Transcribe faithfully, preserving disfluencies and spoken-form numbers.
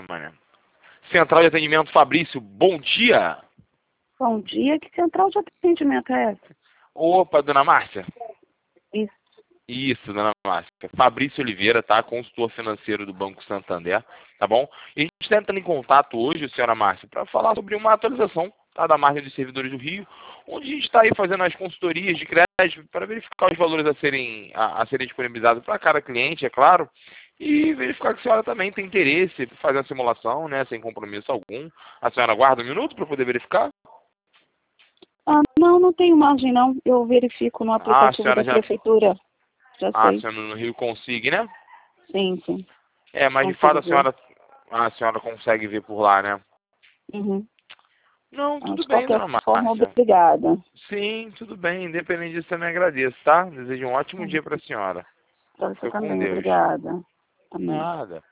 Mané. Central de Atendimento Fabrício, bom dia. Bom dia, que central de atendimento é essa? Opa, dona Márcia. Isso. Isso, dona Márcia. Fabrício Oliveira, tá? Consultor financeiro do Banco Santander, tá bom? E a gente está entrando em contato hoje, senhora Márcia, para falar sobre uma atualização, tá, da margem dos servidores do Rio, onde a gente está aí fazendo as consultorias de crédito para verificar os valores a serem, a, a serem disponibilizados para cada cliente, é claro, e verificar que a senhora também tem interesse em fazer a simulação, né, sem compromisso algum. A senhora aguarda um minuto para poder verificar? Ah, não, não tenho margem não. Eu verifico no Ah, a aplicativo senhora da já... prefeitura. Já Ah, a sei. senhora no Rio consiga, né? Sim, sim. É, mas de fato Consigo a ver. senhora, a senhora consegue ver por lá, né? Uhum. Não, Ah, tudo de bem, qualquer dona forma, Márcia. obrigada. Sim, tudo bem. Independente disso, também agradeço, tá? Desejo um ótimo Uhum. dia para a senhora. Para você Fica com também, Deus. obrigada. Amém. Nada.